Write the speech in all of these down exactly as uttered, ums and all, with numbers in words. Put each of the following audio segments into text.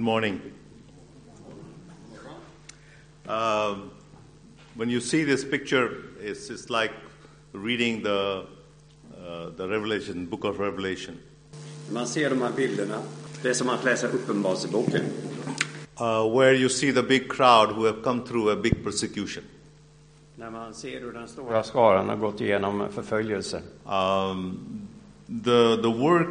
morning. Uh, when you see this picture, it's, it's like reading the uh, the Revelation, book of Revelation. Man ser de här bilderna. Det är som att läsa Uppenbarelseboken. Uh, where you see the big crowd who have come through a big persecution. När man ser hur den stora skaran har gått igenom förföljelse. Um, the the work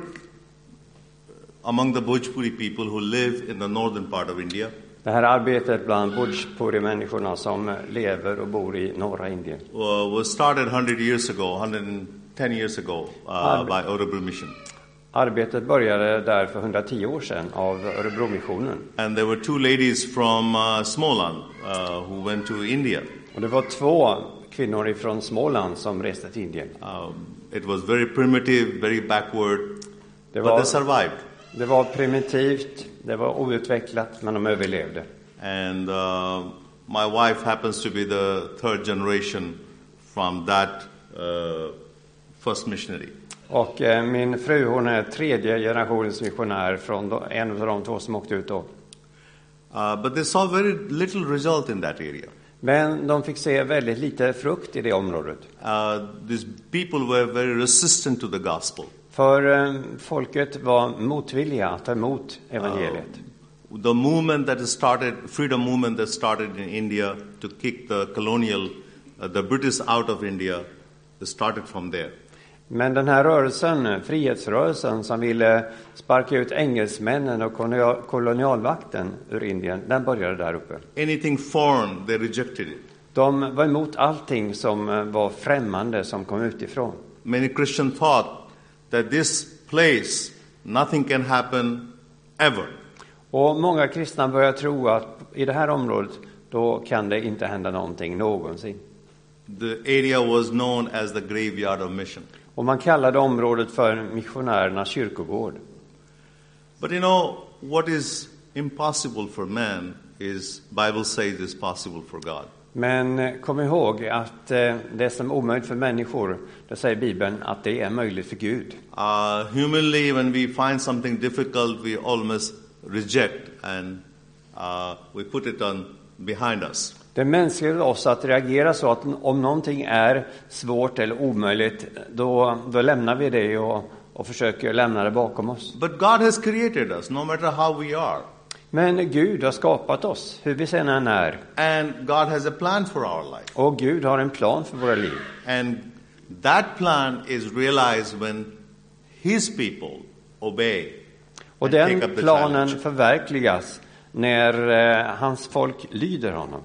among the Bhojpuri people who live in the northern part of India. Det här arbetet bland Bhojpuri-människorna som lever och bor i norra Indien. Uh, was started one hundred years ago, one hundred ten years ago uh, by Örebro Mission. Arbetet började där för hundratio år sedan av Örebro-missionen. And there were two ladies from uh, Småland uh, who went to India. Och det var två kvinnor ifrån Småland som reste till Indien. Um, it was very primitive, very backward, det but var, they survived. Det var primitivt, det var outvecklat, men de överlevde. And uh, my wife happens to be the third generation from that uh, first missionary. Och eh, min fru, hon är tredje generationens missionär från då, en av de två som åkte ut då. Uh, but they saw very little result in that area. Men de fick se väldigt lite frukt i det området. Uh, these people were very resistant to the gospel. För eh, folket var motvilliga att ta emot evangeliet. Uh, the movement that started, freedom movement that started in India to kick the colonial, uh, the British out of India, it started from there. Men den här rörelsen, frihetsrörelsen som ville sparka ut engelsmännen och kolonialvakten ur Indien, den började där uppe. Anything foreign, they rejected it. De var emot allting som var främmande som kom utifrån. Many Christians thought that this place, nothing can happen ever. Och många kristna börjar tro att i det här området, då kan det inte hända någonting någonsin. The area was known as the graveyard of mission. Och man kallade området för missionärernas kyrkogård. But you know, what is impossible for man is, Bible says, is possible for God. Men kom ihåg att det som är omöjligt för människor, det säger Bibeln att det är möjligt för Gud. Uh, humanly, when we find something difficult, we almost reject and uh, we put it on behind us. Det mänskliga är oss att reagera så att om någonting är svårt eller omöjligt, då, då lämnar vi det och, och försöker lämna det bakom oss. But God has created us, no matter how we are. Men Gud har skapat oss, hur vi sen än är. And God has a plan for our life. Och Gud har en plan för våra liv. And that plan is realized when His people obey. Och den planen förverkligas när eh, hans folk lyder honom.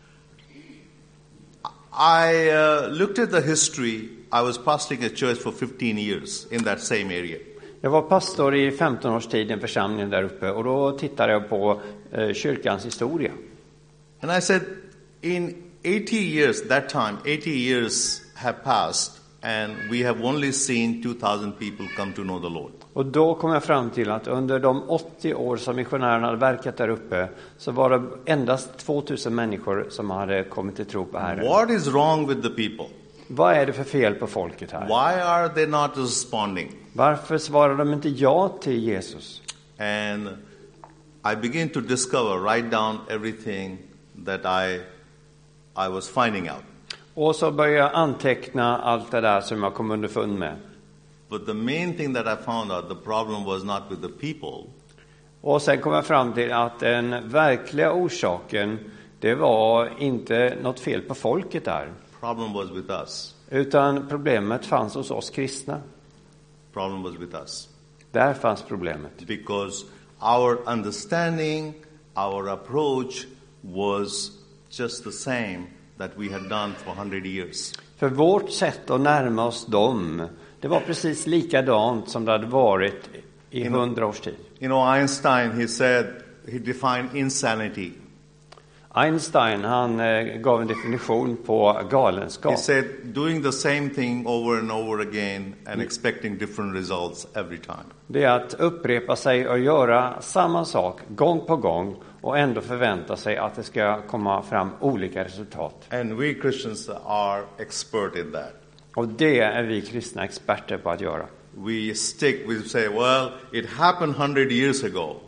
I uh, looked at the history. I was pastoring a church for fifteen years in that same area. Jag var pastor i femton års tid i en församling där uppe, och då tittade jag på eh, kyrkans historia. And I said, in eighty years, that time, eighty years have passed, and we have only seen two thousand people come to know the Lord. Och då kom jag fram till att under de åttio år som missionärerna hade verkat där uppe, så var det endast tvåtusen människor som hade kommit till tro på Herren. What is wrong with the people? Vad är det för fel på folket här? Why are they not responding? Varför svarar de inte ja till Jesus? And I began to discover, write down everything that I I was finding out. Och så började jag anteckna allt det där som jag kom underfund med. But the main thing that I found out, the problem was not with the people. Och sen kom jag fram till att den verkliga orsaken, det var inte något fel på folket där. Problem was with us. Utan problemet fanns hos oss kristna. Problem was with us. Där fanns problemet. Because our understanding, our approach was just the same that we had done for one hundred years. För vårt sätt att närma oss dem, det var precis likadant som det hade varit i hundra års tid. You know, Einstein, he said, he defined insanity. Einstein, han eh, gav en definition på galenskap. He said, doing the same thing over and over again and expecting different results every time. Det är att upprepa sig och göra samma sak gång på gång och ändå förvänta sig att det ska komma fram olika resultat. And we Christians are expert in that. Och det är vi kristna experter på att göra. We stick, we say, well, it happened one hundred years ago.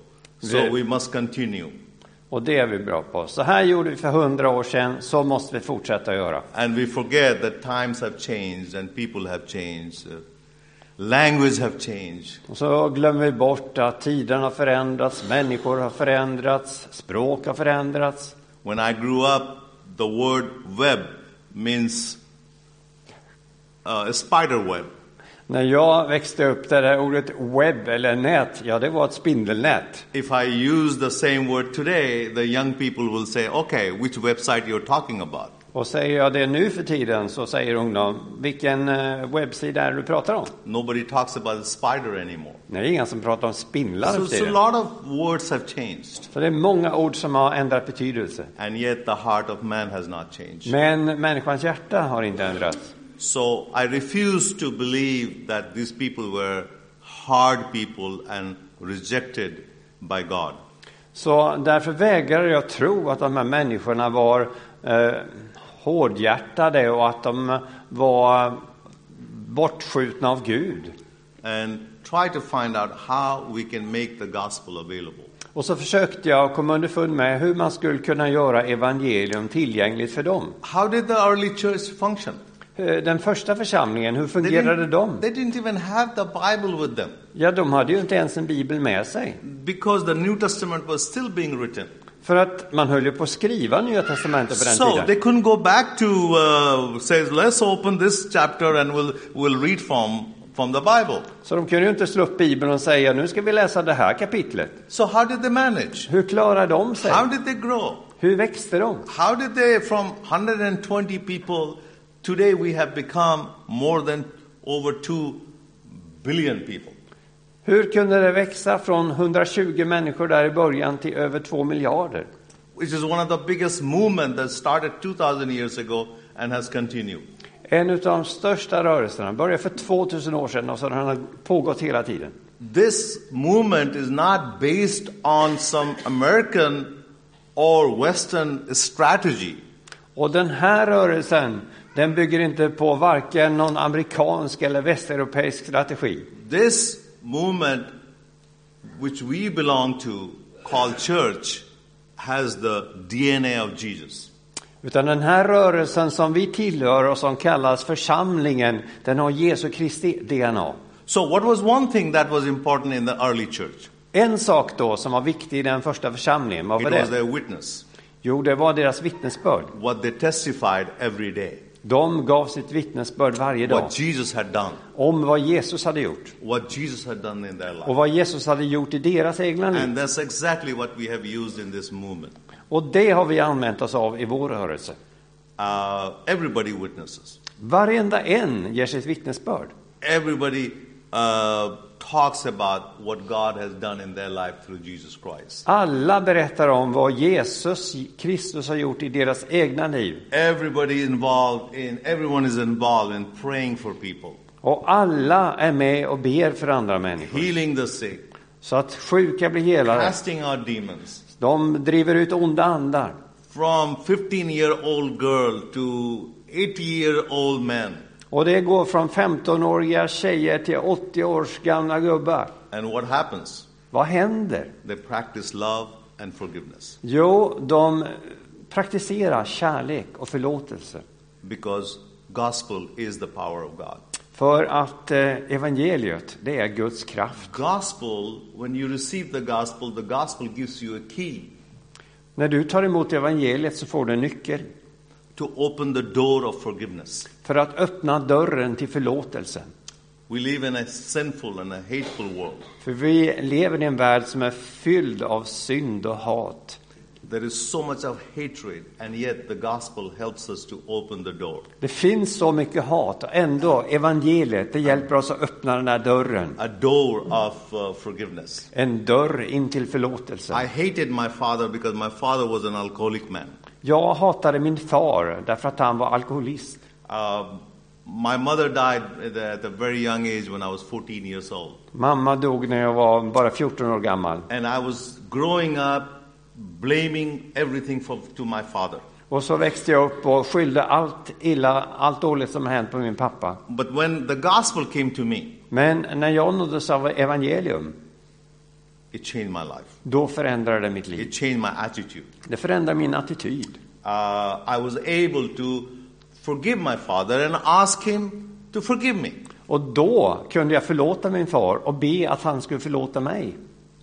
So we must continue. Och det är vi bra på. Så här gjorde vi för hundra år sedan, så måste vi fortsätta göra. And we forget that times have changed and people have changed. Uh, language have changed. Och så glömmer vi bort att tiden har förändrats, människor har förändrats, språk har förändrats. When I grew up, the word web means uh, a spider web. När jag växte upp, det där ordet webb eller nät, ja det var ett spindelnät. If I use the same word today, the young people will say, okay, which website you're talking about? Och säger jag det nu för tiden så säger ungdom, vilken webbsida är det du pratar om? Nobody talks about a spider anymore. Det är ingen som pratar om spindlar. So, so a lot of words have changed. Så det är många ord som har ändrat betydelse. And yet the heart of man has not changed. Men människans hjärta har inte ändrats. So I refuse to believe that these people were hard people and rejected by God. Så därför vägrar jag tro att de här människorna var eh, hårdhjärtade och att de var bortskjutna av Gud. And try to find out how we can make the gospel available. Och så försökte jag komma underfund med hur man skulle kunna göra evangelium tillgängligt för dem. How did the early church function? Den första församlingen, hur fungerade de? They didn't even have the Bible with them. Ja, de hade ju inte ens en bibel med sig. Because the New Testament was still being written. För att man höll ju på att skriva Nya testamentet på den so tiden. They couldn't go back to uh, say, let's open this chapter and we'll we'll read from from the Bible. Så de kunde ju inte slå upp Bibeln och säga, nu ska vi läsa det här kapitlet. So how did they manage? Hur klarade de sig? How did they grow? Hur växte de? How did they, from one hundred twenty people, today we have become more than over two billion people. Hur kunde det växa från hundratjugo människor där i början till över två miljarder? Which is one of the biggest movement that started two thousand years ago and has continued. En av de största rörelserna började för tvåtusen år sedan och så har den pågått hela tiden. This movement is not based on some American or Western strategy. Och den här rörelsen, den bygger inte på varken någon amerikansk eller västeuropeisk strategi. This movement which we belong to, called church, has the D N A of Jesus. Utan den här rörelsen som vi tillhör och som kallas församlingen, den har Jesu Kristi D N A. So what was one thing that was important in the early church? En sak då som var viktig i den första församlingen, vad var It was det? their witness. Jo, det var deras vittnesbörd. What they testified every day. De gav sitt vittnesbörd varje dag. What Jesus had done. Om vad Jesus hade gjort. What Jesus had done in their life. Och vad Jesus hade gjort i deras egna liv. And that's exactly what we have used in this movement. Och det har vi använt oss av i vår rörelse. Uh, everybody witnesses. Varenda en ger sitt vittnesbörd. Everybody uh, talks about what God has done in their life through Jesus Christ. Alla berättar om vad Jesus Kristus har gjort i deras egna liv. Everybody involved in, everyone is involved in praying for people. Och alla är med och ber för andra människor. Healing the sick. Så att sjuka blir helade. Casting out demons. De driver ut onda andar. From fifteen year old girl to eighty year old man. Och det går från femtonåriga tjejer till åttio års gamla gubbar. And what happens? Vad händer? They practice love and forgiveness. Jo, de praktiserar kärlek och förlåtelse. Because gospel is the power of God. För att eh, evangeliet, det är Guds kraft. Gospel, when you receive the gospel, the gospel gives you a key. När du tar emot evangeliet så får du en nyckel. To open the door of forgiveness. För att öppna dörren till förlåtelsen. We live in a sinful and a hateful world. För vi lever i en värld som är fylld av synd och hat. There is so much of hatred, and yet the gospel helps us to open the door. Det finns så mycket hat och ändå evangeliet, det hjälper oss att öppna den här dörren. A door of uh, forgiveness. En dörr in till förlåtelsen. I hated my father because my father was an alcoholic man. Jag hatade min far därför att han var alkoholist. Uh, my mother died at a, at a very young age when I was fourteen years old. Mamma dog när jag var bara fjorton år gammal. And I was growing up blaming everything for, to my father. Och så växte jag upp och skyllde allt illa, allt dåligt som hänt på min pappa. But when the gospel came to me, Men när jag nåddes av evangelium, it changed my life. Då förändrade det mitt liv. It changed my attitude. Det förändrade min attityd. Uh, I was able to forgive my father and ask him to forgive me. Och då kunde jag förlåta min far och be att han skulle förlåta mig.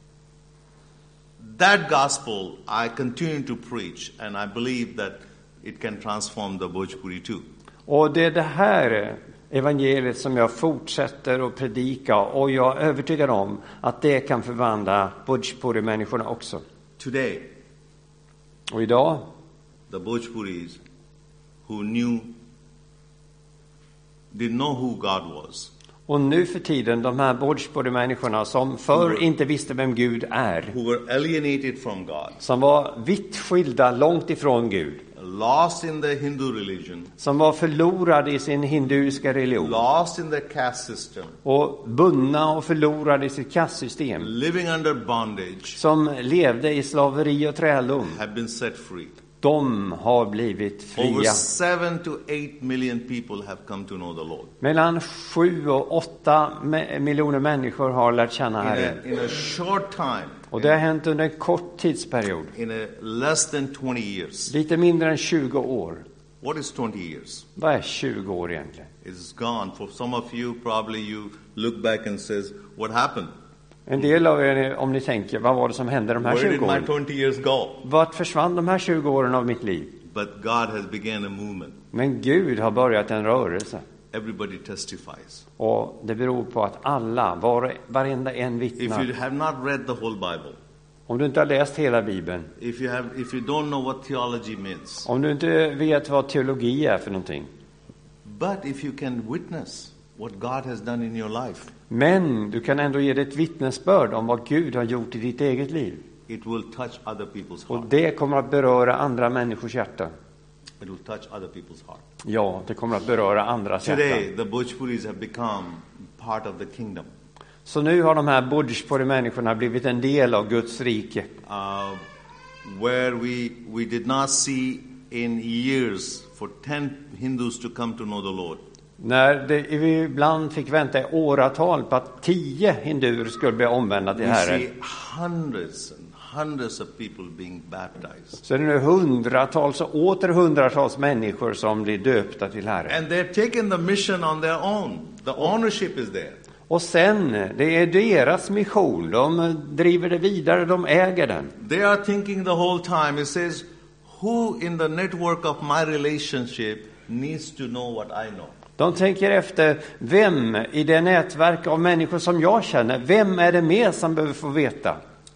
That gospel I continue to preach, and I believe that it can transform the Bhojpuri too. Och det är det här evangeliet som jag fortsätter att predika, och jag är övertygad om att det kan förvandla Bhojpuri-människorna också. Today, Och idag, the Bhojpuris who knew, didn't know who God was, och nu för tiden, de här Bhojpuri-människorna som förr inte visste vem Gud är, who were alienated from God, som var vitt skilda långt ifrån Gud, lost in the Hindu religion, som var förlorade i sin hinduiska religion, lost in the caste system, och bundna och förlorade i sitt kastsystem, living under bondage, som levde i slaveri och träldom, have been set free. de har blivit Over fria. seven to eight million people have come to know the Lord. Mellan sju och åtta me- miljoner människor har lärt känna In Herren. a, in a short time, Och det har hänt under en kort tidsperiod. in a less than twenty years. Lite mindre än tjugo år. What is twenty years? Vad är tjugo år egentligen? It's gone. For some of you, probably you look back and says, what happened? En del av er, om ni tänker, vad var det som hände de här Where did tjugo my åren? twenty years go? Vart försvann de här tjugo åren av mitt liv? But God has began a movement. Men Gud har börjat en rörelse. Everybody testifies. Och det beror på att alla, var, varenda en If you vittnar. have not read the whole Bible, Om du inte har läst hela Bibeln, if you have, if you don't know what theology means, om du inte vet vad teologi är för någonting, but if you can witness what God has done in your life, men du kan ändå ge dig ett vittnesbörd om vad Gud har gjort i ditt eget liv. it will touch other people's Och heart. det kommer att beröra andra människors hjärta. It will touch other people's heart. Ja, det kommer att beröra andras Today, hjärta. the Bhojpuris have become part of the kingdom. Så nu har de här Bhojpuri-människorna blivit en del av Guds rike. Uh, where we, we did not see in years for ten Hindus to come to know the Lord. När det, vi ibland fick vänta i åratal på att tio hinduer skulle bli omvända till We Herren, see hundreds and hundreds of people being baptized. så är det nu hundratals och åter hundratals människor som blir döpta till Herren. And they're taken the mission on their own. The ownership is there. Och sen, det är deras mission. De driver det vidare, de äger den. They are thinking the whole time. It says, who in the network of my relationship needs to know what I know? De tänker efter, vem i det nätverk av människor som jag känner, vem är det mer som behöver få veta?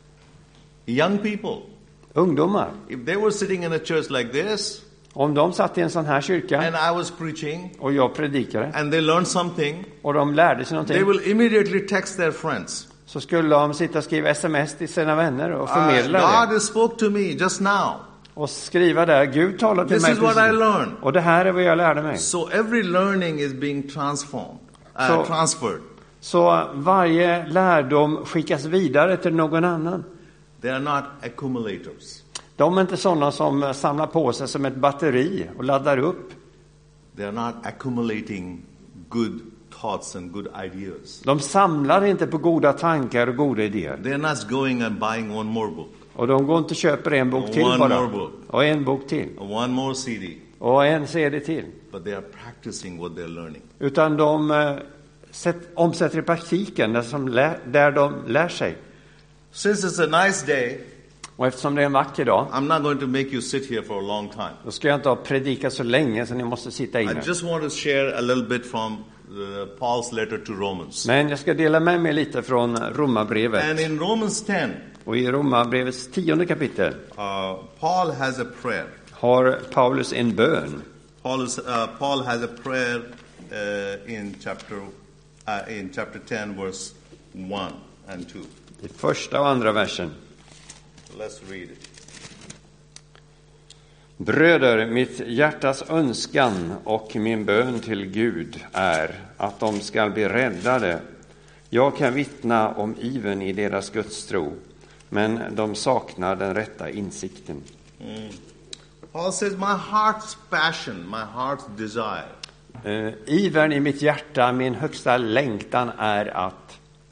Young people. Ungdomar. If they were sitting in a church like this, Om de satt i en sån här kyrka and I was preaching, och jag predikade and they learned something, och de lärde sig they någonting, will immediately text their friends. så skulle de sitta och skriva sms till sina vänner och Uh, förmedla God det. has spoke to me just now. Och skriva där, Gud talar till This mig is what I precis. learned. Och det här är vad jag lärde mig. So every learning is being transformed, uh, So- transferred. Så varje lärdom skickas vidare till någon annan. They are not accumulators. De är inte sådana som samlar på sig som ett batteri och laddar upp. They are not accumulating good thoughts and good ideas. De samlar inte på goda tankar och goda idéer. They are not going and buying one more book, Och de går inte och köper en bok till One bara. more book. Och en bok till. one more C D, Och en C D till. but they are practicing what they're learning. Utan de eh, sätt, omsätter i praktiken det som lär, där de lär sig. Since it's a nice day, Och eftersom det är en vacker dag, I'm not going to make you sit here for a long time. då ska jag inte ha predikat så länge så ni måste sitta I inne. just want to share a little bit from uh, Paul's letter to Romans. Men jag ska dela med mig lite från Romarbrevet. And in Romans ten, Och i Romarbrevets tionde kapitel uh, Paul has a prayer. har Paulus en bön. Paul, is, uh, Paul has a prayer uh, in chapter uh, in chapter ten, verse one and two. I första och andra versen. Let's read it. Bröder, mitt hjärtas önskan och min bön till Gud är att de ska bli räddade. Jag kan vittna om ivern i deras gudstro, men de saknar den rätta insikten. Mm. Paul says, my heart's passion, my heart's desire Uh, ivern i mitt hjärta, min högsta längtan är att...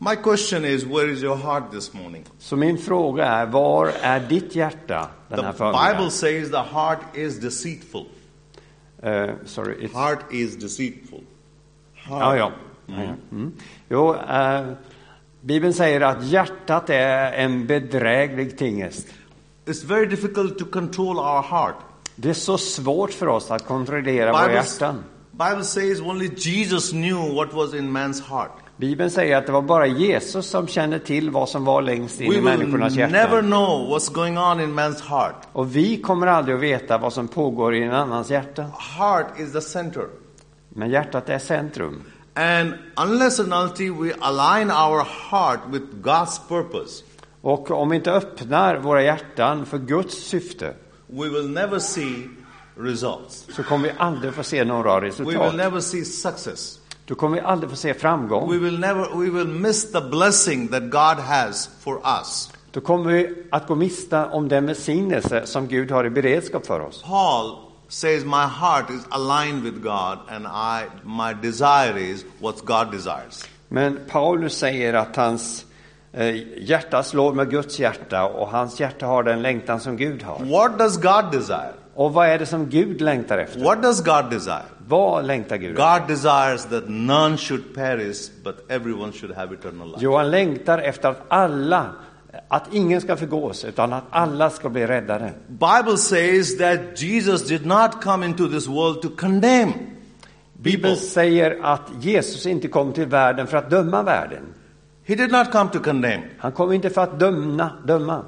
My question is, where is your heart this morning? Så min fråga är, var är ditt hjärta den här The förmiddagen? Bible says the heart is deceitful. Uh, sorry, it's... Heart is deceitful. Heart. Ja, ja. Mm. Mm. Jo, uh, Bibeln säger att hjärtat är en bedräglig tingest. It's very difficult to control our heart. Det är så svårt för oss att kontrollera våra hjärtan. Bible says only Jesus knew what was in man's heart. Bibeln säger att det var bara Jesus som kände till vad som var längst in We i will människornas never hjärtan. know what's going on in man's heart. Och vi kommer aldrig att veta vad som pågår i en annans hjärta. Heart is the center. Men hjärtat är centrum. And unless and until we align our heart with God's purpose, Och om vi inte öppnar våra hjärtan för Guds syfte, we will never see results. så kommer vi aldrig få se några We will resultat. never see success. Då kommer vi aldrig få se framgång. We will never we will miss the blessing that God has for us. Då kommer vi att gå miste om den välsignelse som Gud har i beredskap för oss. Paul says my heart is aligned with God and I my desire is what God desires. Men Paulus säger att hans eh, hjärta slår med Guds hjärta och hans hjärta har den längtan som Gud har. What does God desire? Och vad är det som Gud längtar efter? What does God desire? Vad längtar Gud efter? God desires that none should perish but everyone should have eternal life. Jo, han längtar efter att alla, att ingen ska förgås, utan att alla ska bli räddade. Bible says that Jesus did not come into this world to condemn people. Bibeln säger att Jesus inte kom till världen för att döma världen. He did not come to condemn. Han kom inte för att döma, döma.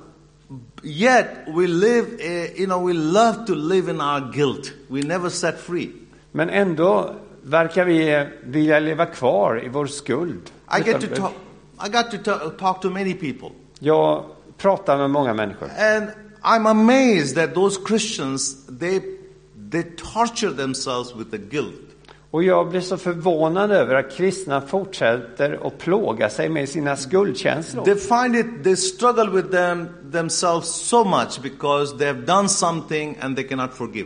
Yet we live, uh, you know, we love to live in our guilt. We never set free. Men ändå verkar vi vilja leva kvar i vår skuld. I get to talk. I got to talk, talk to many people, Jag pratar med många människor. and I'm amazed that those Christians they they torture themselves with the guilt. Och jag blir så förvånad över att kristna fortsätter att plåga sig med sina skuldkänslor. They find it, they struggle with them themselves so much because they have done something and they cannot forgive.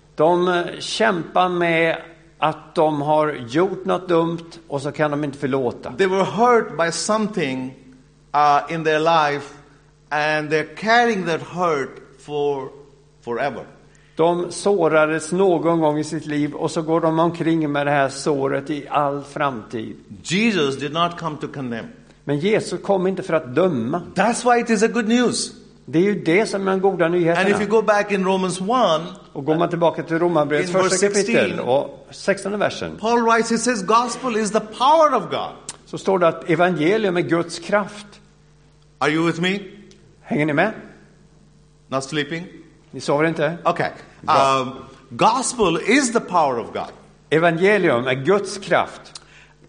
De kämpar med att de har gjort något dumt och så kan de inte förlåta. They were hurt by something uh, in their life and they're carrying that hurt for forever. De sårades någon gång i sitt liv och så går de omkring med det här såret i all framtid. Jesus did not come to condemn. Men Jesus kom inte för att döma. That's why it is a good news. Det är ju det som är den goda And if you nyheterna. go back in Romans one, Och går man tillbaka till Romarbrevets In verse första kapitel sixteen, och sextonde versen, Paul writes, he says gospel is the power of God. så står det att evangelium är Guds kraft. Are you with me? Hänger ni med? Not sleeping? Ni sover inte? Okay. Um, gospel is the power of God. Evangelium är Guds kraft.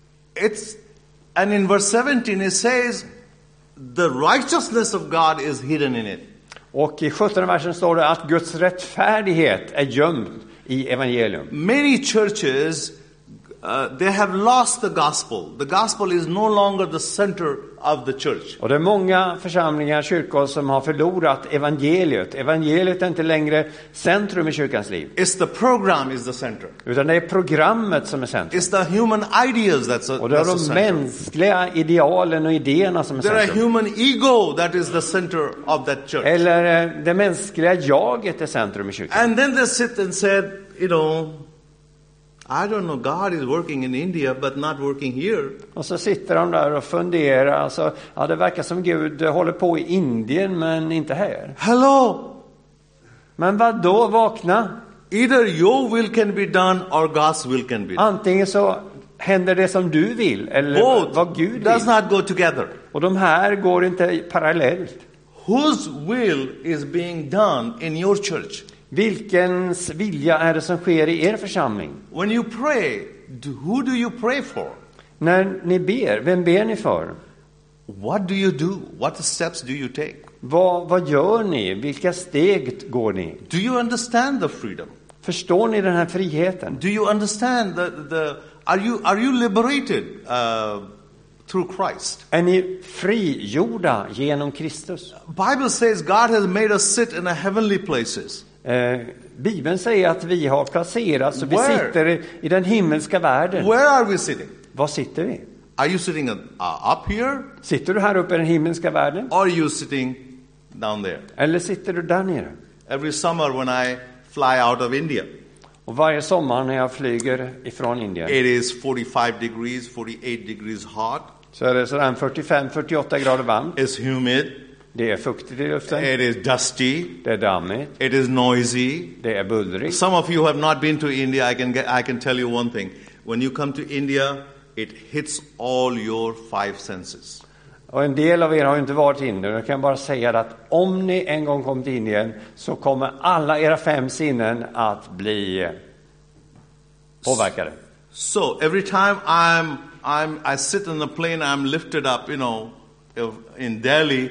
It's, and in verse seventeen it says the righteousness of God is hidden in it. Och i sjuttonde versen står det att Guds rättfärdighet är gömd i evangelium. Many churches, uh, they have lost the gospel. The gospel is no longer the center of the church. Och det är många församlingar, kyrkor, som har förlorat evangeliet. Evangeliet är inte längre centrum i kyrkans liv. It's the program is the center. Utan det är programmet som är centrum. It's the human ideas that's, a, Och det är that's the de center. mänskliga idealen och idéerna som är There are centrum. human ego that is the center of that church. Eller eh, det mänskliga jaget är centrum i kyrkan. And then they sit and said, you know, I don't know, God is working in India but not working here. Och så sitter de där och funderar. Alltså, ja, det verkar som Gud håller på i Indien men inte här. Hello! Men vad då? Vakna. Either your will can be done or God's will can be done. Antingen så händer det som du vill eller Both vad Gud does vill. not go together. Och de här går inte parallellt. Whose will is being done in your church? Vilkens vilja är det som sker i er församling? When you pray, do, who do you pray for? När ni ber, vem ber ni för? What do you do? What steps do you take? Vad, vad gör ni? Vilka steg går ni? Do you understand the freedom? Förstår ni den här friheten? Do you understand the, the are you are you liberated uh, through Christ? Är ni frigjorda genom Kristus? Bible says God has made us sit in a heavenly places. Eh, Bibeln säger att vi har placerats så vi Where? sitter i, i den himmelska världen. Where are we sitting? Var sitter vi? Are you sitting uh, up here, Sitter du här uppe i den himmelska världen? or are you sitting down there? Eller sitter du där nere? Every summer when I fly out of India, Och varje sommar när jag flyger ifrån Indien it is forty-five degrees, forty-eight degrees hot. så är det sådär fyrtiofem till fyrtioåtta grader varmt. It's humid. Det är fuktigt i luften. It is dusty. Det är dammigt. It is noisy. Det är bullrigt. Some of you have not been to India. I can get, I can tell you one thing. When you come to India, it hits all your five senses. Och en del av er har ju inte varit i Indien. Jag kan bara säga att om ni en gång kommer till Indien så kommer alla era fem sinnen att bli påverkade. So every time I'm, I'm, I sit in the plane, I'm lifted up, you know, in Delhi,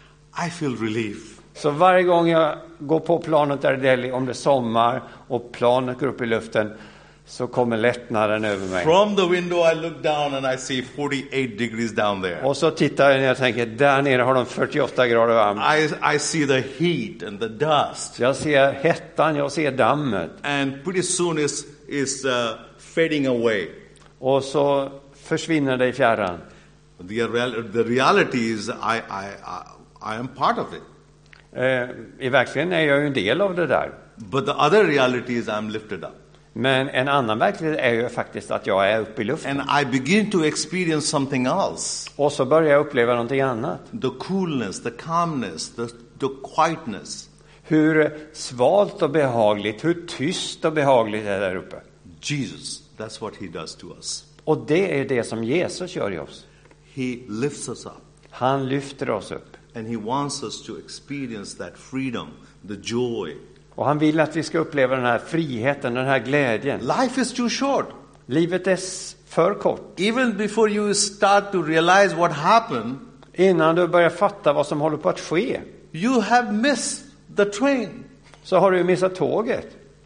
I feel relief. Så varje gång jag går på planet där i Delhi, om det är sommar och planet går upp i luften, så kommer lättnaden över mig. From the window I look down and I see forty-eight degrees down there. Och så tittar jag ner och tänker, där nere har de fyrtioåtta grader varmt. I, I see the heat and the dust. Jag ser hettan, jag ser dammet. And pretty soon is is uh, fading away. Och så försvinner det i fjärran. The, real, the reality is I, I, I, I am part of it. Eh, I verkligheten är jag ju en del av det där. But the other reality is I'm lifted up. Men en annan verklighet är ju faktiskt att jag är uppe i luften. And I begin to experience something else. Och så börjar jag uppleva någonting annat. The coolness, the calmness, the, the quietness. Hur svalt och behagligt, hur tyst och behagligt är det där uppe. Jesus, that's what he does to us. Och det är det som Jesus gör i oss. He lifts us up. Han lyfter oss upp. And he wants us to experience that freedom, the joy. Och han vill att vi ska uppleva den här friheten, den här glädjen. Life is too short. Livet är för kort. Even before you start to realize what happened, Innan du börjar fatta vad som håller på att ske, you have missed the train. så har du missat tåget.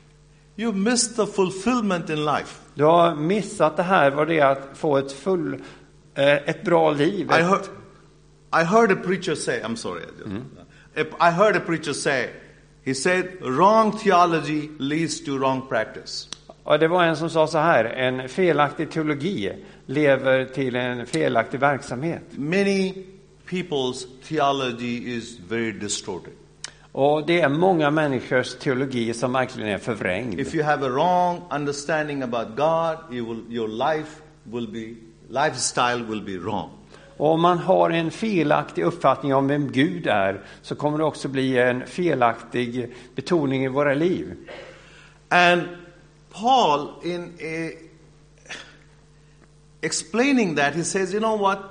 You missed the fulfillment in life. Du har missat det här, vad det är att få ett full, eh, ett bra liv. I heard, I heard a preacher say, I'm sorry, I, just, mm. I heard a preacher say, he said, wrong theology leads to wrong practice. Och det var en som sa så här, en felaktig teologi lever till en felaktig verksamhet. Many people's theology is very distorted. Och det är många människors teologi som verkligen är förvrängd. If you have a wrong understanding about God, you will, your life will be, lifestyle will be wrong. Och om man har en felaktig uppfattning om vem Gud är, så kommer det också bli en felaktig betoning i våra liv. And Paul, in a, explaining that, he says, you know what?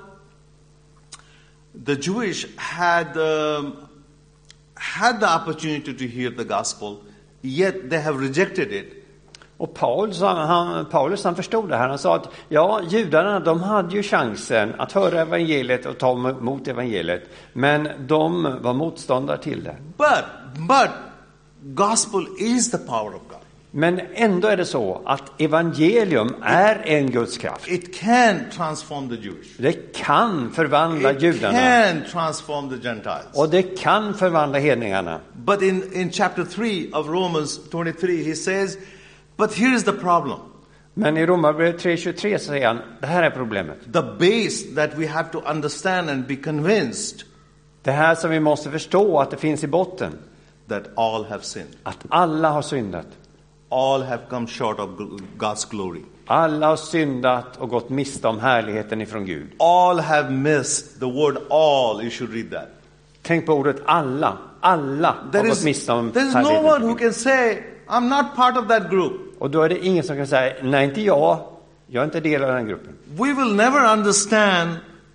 The Jewish had um, had the opportunity to hear the gospel, yet they have rejected it. Och Paulus han, Paulus, han förstod det här. Han sa att ja, judarna, de hade ju chansen att höra evangeliet och ta emot evangeliet. Men de var motståndare till det. But, but gospel is the power of God. Men ändå är det så att evangelium är en Guds kraft. It can transform the Jewish. Det kan förvandla It judarna. can transform the Gentiles. Och det kan förvandla hedningarna. But in, in chapter three of Romans twenty-three, he says, but here's the problem. Men i Romarbrevet tre tjugotre säger han, det här är problemet. The base that we have to understand and be convinced Det här som vi måste förstå att det finns i botten. that all have sinned. Att alla har syndat. All have come short of God's glory. Alla har syndat och gått miste om härligheten ifrån Gud. All have missed the word all. You should read that. Tänk på ordet alla. Alla har There gått is, miste om there is no härligheten one ifrån who Gud. can say, I'm not part of that group. Och då är det ingen som kan säga, nej inte jag. Jag är inte del av den gruppen. We will never understand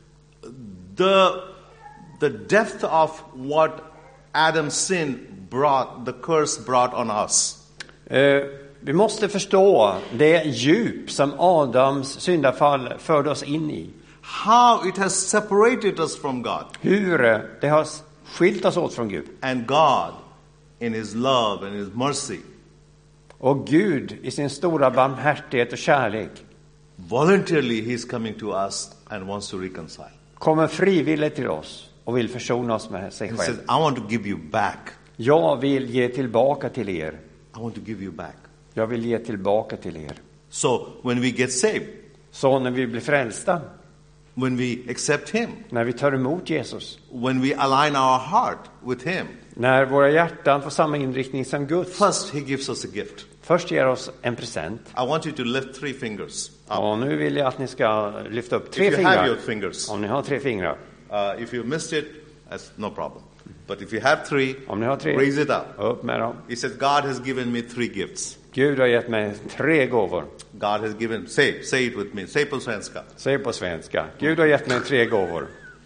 the, the depth of what Adam's sin brought, the curse brought on us. Eh, vi måste förstå det djup som Adams syndafall förde oss in i. How it has separated us from God. Hur det har skilt oss åt från Gud. And God, in his love and his mercy, Och Gud i sin stora barmhärtighet och kärlek voluntarily he is coming to us and wants to reconcile. kommer frivilligt till oss och vill försona oss med sig He själv. says, I want to give you back. Jag vill ge tillbaka till er. I want to give you back. Jag vill ge tillbaka till er. So when we get saved, Så när vi blir frälsta, when we accept him, när vi tar emot Jesus, when we align our heart with him, när våra hjärtan får samma inriktning som Guds. first he gives us a gift. Först ger oss en present. I want you to lift three fingers up. Och nu vill jag att ni ska lyfta upp tre If you have your fingrar. fingers, Om ni har tre fingrar. uh, if you missed it, that's no problem. But if you have three, Om ni har tre, raise it up. upp med dem. He says, God has given me three gifts. Gud har gett mig tre gåvor. God has given, say, say it with me, say på svenska. Säg på svenska. Gud har gett mig tre gåvor.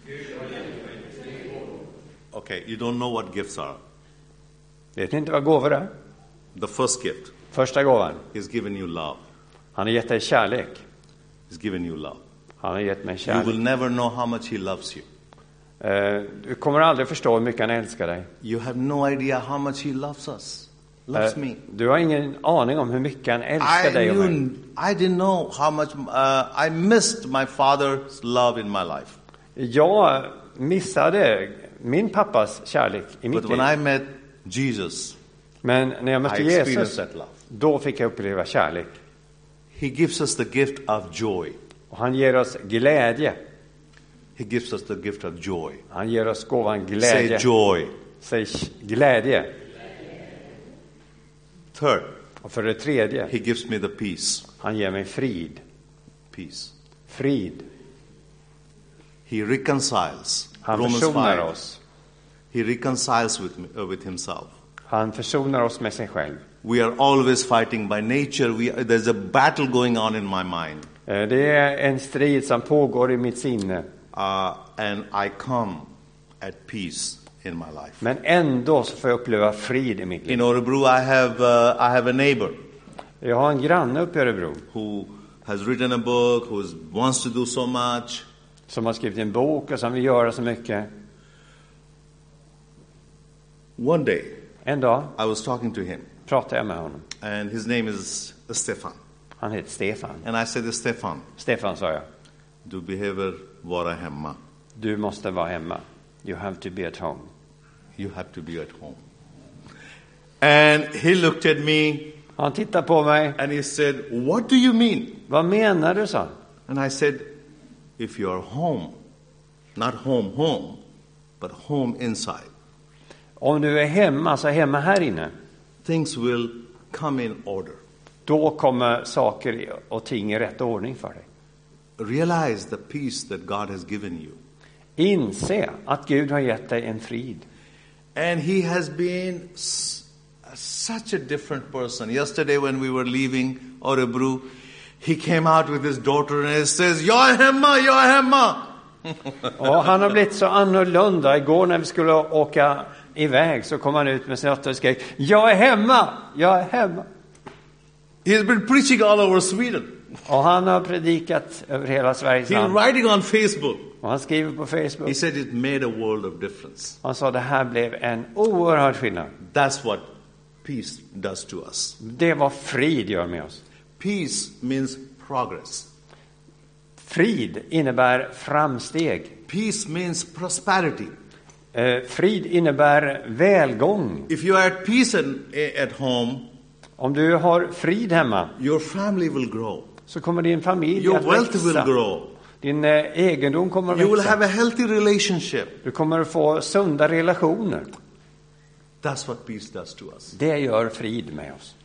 Okay, you don't know what gifts are. Vet ni inte vad gåvor är? The first gift, Första gåvan. he's given you love. Han har gett dig kärlek. He's given you love. Han har gett mig You kärlek. will never know how much he loves you. Eh, Du kommer aldrig förstå hur mycket han älskar dig. You have no idea how much he loves us, loves Eh, me. Du har ingen aning om hur mycket han älskar I dig och mig. knew, I didn't know how much, uh, I missed my father's love in my life. Jag missade min pappas kärlek i mitt But when liv. I met Jesus, Men när jag I mötte experienced Jesus, that love. då fick jag uppleva kärlek. He gives us the gift of joy. Och han ger oss glädje. He gives us the gift of joy. Han ger oss gåvan Say glädje. joy. Säg glädje. Third, Och för det tredje, he gives me the peace. han ger mig frid. Peace. Frid. He reconciles. Han Romans försonar five. oss. He reconciles with me, uh, with himself. Han försonar oss med sig själv. We are always fighting by nature. We, there's a battle going on in my mind. Eh, Det är en strid som pågår i mitt sinne. Uh, and I come at peace in my life. Men ändå så får jag uppleva frid i mitt liv. In Örebro, I have, uh, I have a neighbor Jag har en granne uppe i Örebro who has written a book, who wants to do so much. som har skrivit en bok och som vill göra så mycket. One day, En dag I was talking to him, pratade jag med honom. and his name is Stefan. Han heter Stefan. And I said, Stefan, Stefan, sa jag, du behöver vara hemma. du måste vara hemma. You have to be at home. You have to be at home. And he looked at me Han tittade på mig. and he said, what do you mean? Vad menar du, sa han? And I said, if you are home, not home, home, but home inside, Om du är hemma, alltså hemma här inne, things will come in order. då kommer saker och ting i rätt ordning för dig. Realize the peace that God has given you. Inse att Gud har gett dig en frid. And he has been s- such a different person. Yesterday when we were leaving Örebro, he came out with his daughter and he says, jag är hemma, jag är hemma. Och han har blivit så annorlunda. Igår när vi skulle åka iväg så kom han ut med sin dotter och skrek, jag är hemma, jag är hemma. He has been preaching all over Sweden. Och han har predikat över hela Sveriges He's land. writing on Facebook. Och han skriver på He Facebook. said it made a world of difference. Han sa det här blev en oerhörd skillnad. That's what peace does to us. Det var frid gör med oss. Peace means progress. Frid innebär framsteg. Peace means prosperity. Eh, frid innebär välgång. If you are at peace at, at home, Om du har frid hemma your family will grow. så kommer din familj Your att wealth will växa. grow. Din eh, egendom kommer att You will växa. have a healthy relationship. Du kommer att få sunda relationer. That's what peace does to us. Det gör frid med oss.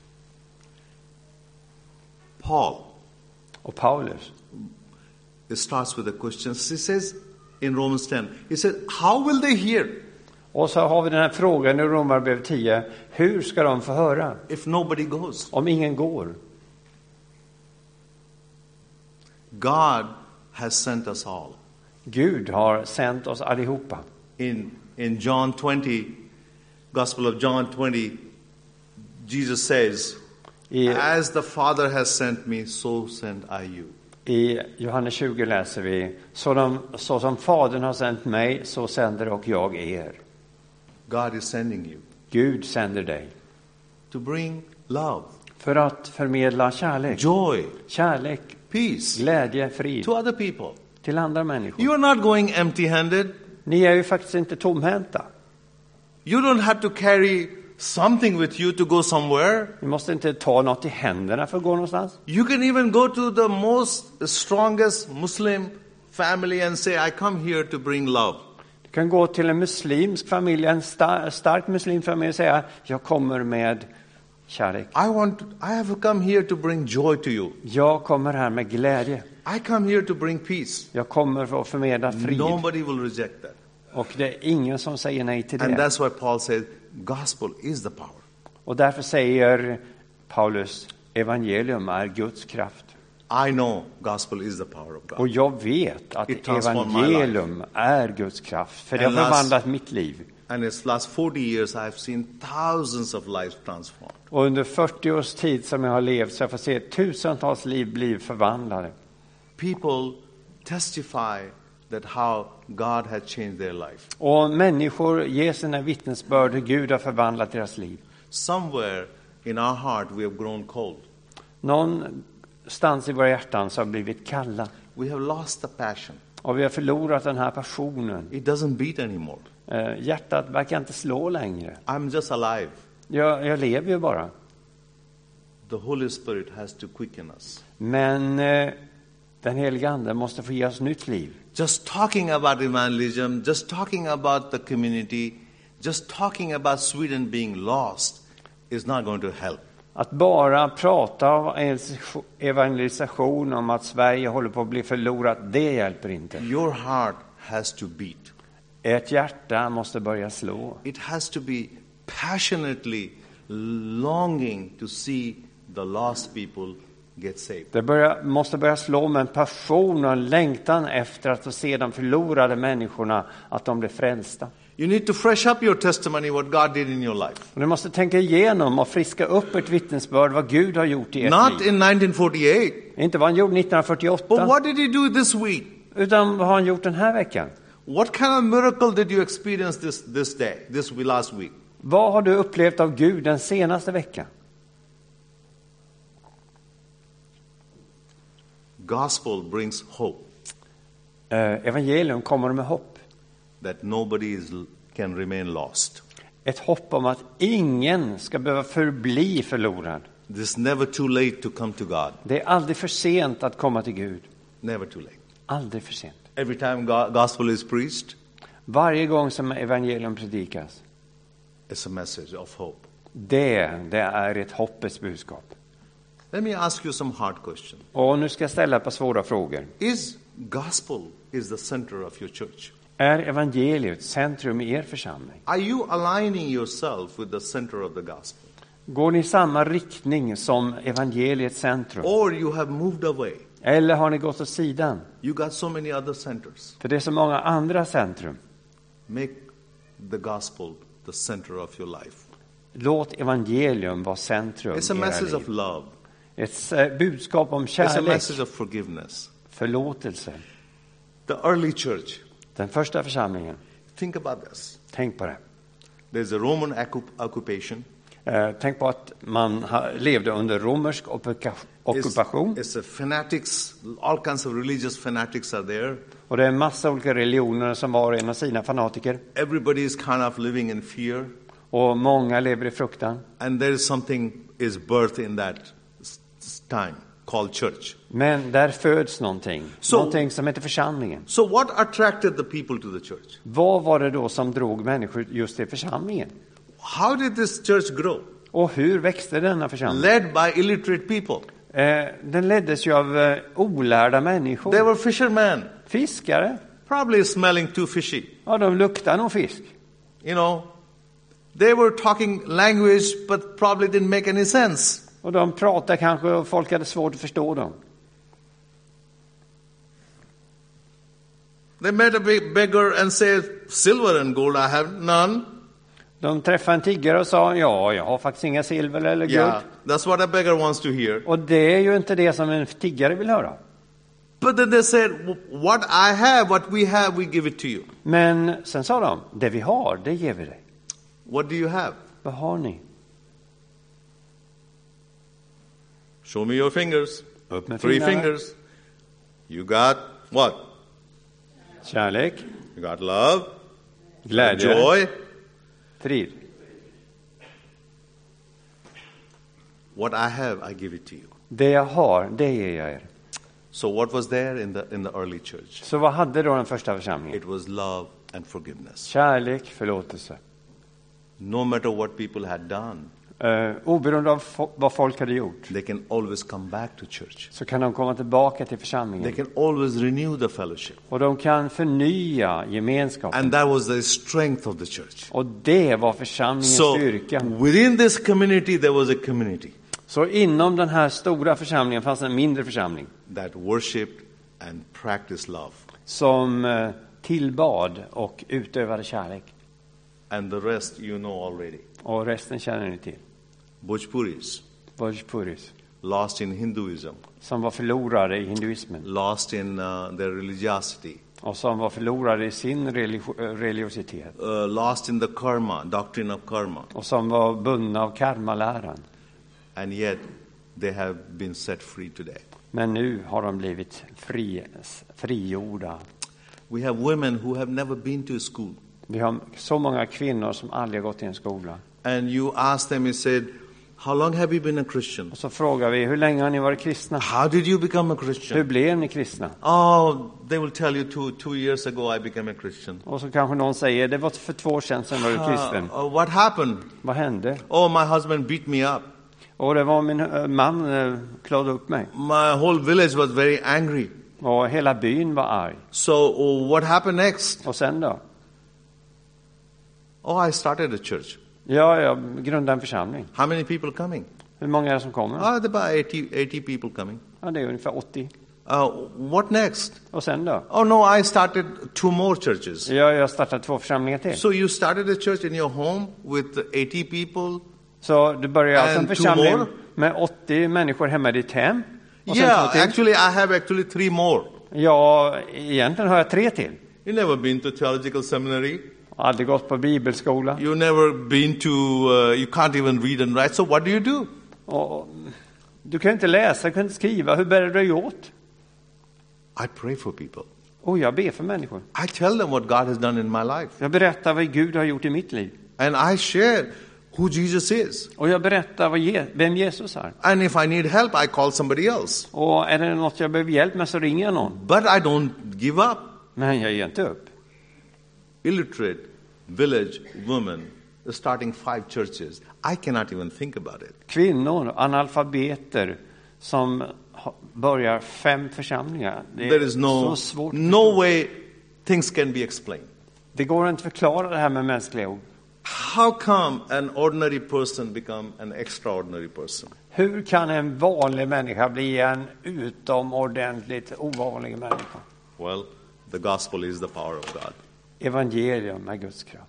Paul, Och Paulus, it starts with a question. He says in Romans ten, he said, how will they hear och så har vi den här frågan i Romarbrevet tio. Hur ska de få höra if nobody goes? om ingen går? God has sent us all. Gud har sänt oss allihopa. In, in John twenty, Gospel of John twenty, Jesus says, I, as the Father has sent me, so send I you. I Johannes tjugo läser vi, så, de, så som Fadern har sänt mig, så sänder och jag er. God is sending you Gud sänder dig to bring love, för att förmedla kärlek, joy, kärlek, peace glädje, frid to other people. till andra människor. You are not going empty-handed. Ni är ju faktiskt inte tomhänta. You don't have to carry something with you to go somewhere. Ni måste inte ta något i händerna för att gå någonstans. You can even go to the most strongest Muslim family and say, I come here to bring love. Du kan gå till en muslimsk familj, en star- stark muslimsk familj och säga, jag kommer med kärlek. I want, I have come here to bring joy to you. Jag kommer här med glädje. I come here to bring peace. Jag kommer för att förmedla frid. Nobody will reject that. Och det är ingen som säger nej till And det. that's why Paul says, gospel is the power. Och därför säger Paulus, evangelium är Guds kraft. I know gospel is the power of God. Och jag vet att It transformed my evangelium är Guds kraft. För det har And last- förvandlat mitt liv. And its last forty years, I've seen thousands of lives transformed. Och under fyrtio års tid som jag har levt så jag får se tusentals liv bli förvandlade. People testify that how God had changed their life. Och människor ger sina vittnesbörd hur Gud har förvandlat deras liv. Somewhere in our heart we have grown cold. Någonstans i våra hjärtan så har blivit kalla. We have lost the passion. Och vi har förlorat den här passionen. It doesn't beat anymore. Eh, hjärtat verkar inte slå längre. I'm just alive. Jag, jag lever ju bara. The Holy Spirit has to quicken us. Men eh, den heliga Ande måste få ge oss nytt liv. Just talking about evangelism, just talking about the community, just talking about Sweden being lost is not going to help. Att bara prata om evangelisation, om att Sverige håller på att bli förlorat, det hjälper inte. Your heart has to beat. Ett hjärta måste börja slå. It has to be passionately longing to see the lost people get saved. Det börjar, måste börja slå med en passion och en längtan efter att få se de förlorade människorna, att de blir frälsta. You need to fresh up your testimony what God did in your life. Och du måste tänka igenom och friska upp ett vittnesbörd vad Gud har gjort i ert Not liv. in nineteen forty-eight, Inte vad han gjorde but nittonhundrafyrtioåtta, what did he do this week? utan vad har han gjort den här veckan. What kind of miracle did you experience this, this day, this last week? Vad har du upplevt av Gud den senaste veckan? Gospel brings hope Eh, evangelium kommer med hopp. that nobody is, can remain lost. Ett hopp om att ingen ska behöva förbli förlorad. It's never too late to come to God. Det är aldrig för sent att komma till Gud. Never too late. Aldrig för sent. Every time go- gospel is preached, Varje gång som evangelium predikas, it's a message of hope. det, det är ett hoppets budskap. Let me ask you some hard questions. Och nu ska jag ställa ett par svåra frågor. Is gospel is the center of your church? Är evangeliet centrum i er församling? Are you aligning yourself with the center of the gospel? Går ni i samma riktning som evangeliets centrum? Or you have moved away? Eller har ni gått åt sidan? You got so many other centers. För det är så många andra centrum. Make the gospel the center of your life. Låt evangelium vara centrum It's a i era message of liv. love. Ett eh, budskap om It's a kärlek, message of forgiveness. förlåtelse. The early church, Den första församlingen, think about this. tänk på det. There's a Roman occup- occupation. Eh, tänk på att man ha, levde under romersk ockupa- ockupation. It's, it's a fanatics, all kinds of religious fanatics are there. Och det är en massa olika religioner som var och en av sina fanatiker. Everybody is kind of living in fear. Och många lever i fruktan. And there is something is birthed in that s- s- time called church. Men där föds någonting. Så- någonting som heter församlingen. So what attracted the people to the church? Vad var det då som drog människor just till församlingen? How did this church grow? Och hur växte denna församling? Led by illiterate people. Eh, den leddes ju av eh, olärda människor. They were fishermen, Fiskare. probably smelling too fishy. Ja, de luktar nog fisk. You know, they were talking language but probably didn't make any sense. Och de pratade kanske och folk hade svårt att förstå dem. They met a big beggar and said, silver and gold I have none. De träffade en tiggare och sa, ja, jag har faktiskt inga silver eller guld. Yeah, that's what a beggar wants to hear. Och det är ju inte det som en tiggare vill höra. But then they said, what I have, what we have, we give it to you. Men sen sa de, det vi har, det ger vi dig. What do you have? Vad har ni? Show me your fingers. Upp med Three fingrarna. fingers. You got what? Kärlek, You got love, glädje, joy. frid. What I have, I give it to you. Det jag har, det ger jag er. So what was there in the in the early church? Så vad hade då den första församlingen? It was love and forgiveness. Kärlek, förlåtelse. No matter what people had done, Uh, oberoende av fo- vad folk hade gjort, they can always come back to church. så kan de komma tillbaka till They församlingen. can always renew the fellowship. Och de kan förnya gemenskapen. And that was the strength of the church. Och det var församlingens So styrka. within this community there was a community Så inom den här stora församlingen fanns en mindre församling that worshipped and practiced love. som uh, tillbad och utövade kärlek. And the rest you know already. Och resten känner ni till. Bhojpuris, Bhojpuris, lost in Hinduism, som var förlorade i hinduismen. lost in uh, their religiosity, Och som var förlorade i sin religi- eh, religiositet. uh, lost in the karma, doctrine of karma. Och som var bundna av karmaläran. And yet they have been set free today. Men nu har de blivit fri, frigjorda. We have women who have never been to a school. Vi har så många kvinnor som aldrig har gått i en skola. And you ask them, you said, how long have you been a Christian? Och så frågar vi, hur länge har ni varit kristna? How did you become a Hur Christian? blev ni kristna? Oh, they will tell you two, two years ago I became a Christian. Och så kanske någon säger, det var för två år sedan sen var du kristen. Uh, uh, what happened? Vad hände? Oh, my husband beat me up. Och det var min eh, man eh, klådde upp mig. My whole village was very angry. Och hela byn var arg. So uh, what happened next? Och sen då? Oh, I started a church. Ja, jag grundade en församling. How many people coming? Hur många är det som kommer? Oh, there are about eighty, eighty people coming. Ja, det är ungefär åttio. Uh, what next? Och sen då? Oh, no, I started two more churches. Ja, jag startade två församlingar till. So you started a church in your home with eighty people? Så du började alltså en And two församling more? med åttio människor hemma i ditt hem. Och sen Yeah, två till. actually I have actually three more. Ja, egentligen har jag tre till. You never been to theological seminary. Jag har aldrig gått på bibelskola. You never been to, uh, you can't even read and write. So what do you do? Och du kan inte läsa, du kan inte skriva. Hur bär du dig åt? I pray for people. Och jag ber för människor. I tell them what God has done in my life. Jag berättar vad Gud har gjort i mitt liv. And I share who Jesus is. Och jag berättar vad Je- vem Jesus är. And if I need help, I call somebody else. Och är det något jag behöver hjälp med så ringer jag någon. But I don't give up. Men jag ger inte upp. Illiterate village women starting five churches. I cannot even think about it. Kvinnor, analfabeter som ha- börjar fem församlingar. Det är There is så no, svårt. att no förstå. way things can be explained. Det går inte att förklara det här med mänskliga ord. How come an ordinary person become an extraordinary person? Hur kan en vanlig människa bli en utomordentligt ovanlig människa? Well, the gospel is the power of God. Evangelium är Guds kraft.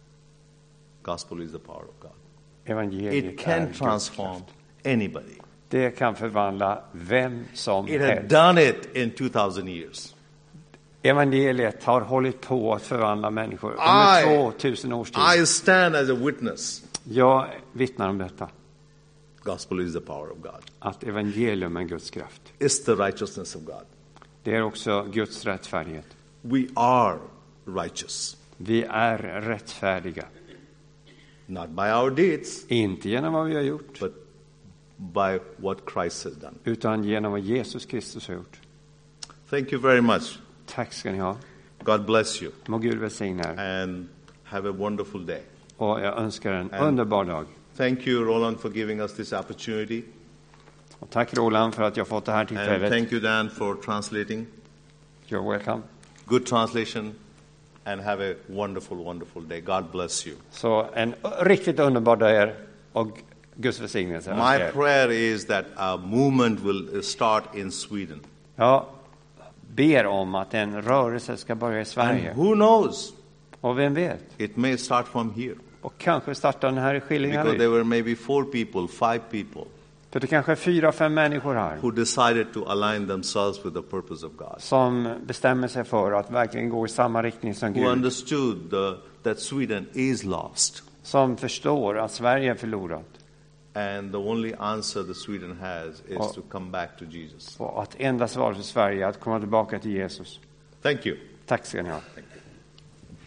Gospel is the power of God. Evangeliet It är can Guds transform kraft. anybody. Det kan förvandla vem som It had helst. done it in two thousand years. Evangeliet har hållit på att förvandla människor I- under tvåtusen års tid. I stand as a witness. Jag vittnar om detta. Gospel is the power of God. Att evangelium är Guds kraft. It's the righteousness of God. Det är också Guds rättfärdighet. We are righteous, Vi är rättfärdiga. not by our deeds, Inte genom vad vi har gjort, but by what Christ has done. utan genom vad Jesus Kristus har gjort. Thank you very much. Tack ska ni ha. God bless you Må Gud välsigna er. and have a wonderful day. Och jag önskar en And- underbar dag. Thank you, Roland, for giving us this opportunity. Och tack Roland för att jag fått det här And tillfället. thank you, Dan, for translating. You're welcome. Good translation. And have a wonderful, wonderful day. God bless you. Så en riktigt underbar dag och Guds välsignelse. önskar My er. prayer is that a movement will start in Sweden. Jag ber om att en rörelse ska börja i And Sverige. who knows? Och vem vet? It may start from here. Och kanske starta den här i Because there Skillingaryd. were maybe four people, five people För det kanske är fyra, fem människor här who decided to align themselves with the purpose of God. som bestämmer sig för att verkligen gå i samma riktning som Who Gud. understood the, that Sweden is lost. Som förstår att Sverige är förlorat. And the only answer that Sweden has is Oh. to come back to Jesus. Och att enda svaret för Sverige är att komma tillbaka till Jesus. Thank you. Tack ska ni ha. Thank you.